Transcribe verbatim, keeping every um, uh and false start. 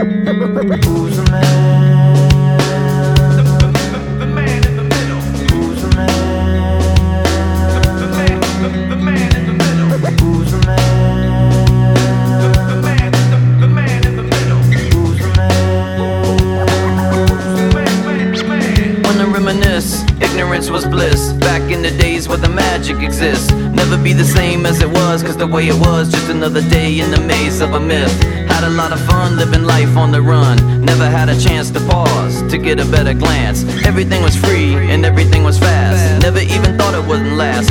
Who's the man? The, the, the man in the middle. Who's the man? The, the man, the, the man in the middle. Who's the man? The, the man, the, the man in the middle. Who's the man? Who's the man, man, man? Wanna reminisce, ignorance was bliss. Back in the days where the magic exists. Never be the same as it was, cause the way it was, just another day in the maze of a myth. Had a lot of fun living life on the run. Never had a chance to pause, to get a better glance. Everything was free and everything was fast. Never even thought it wouldn't last.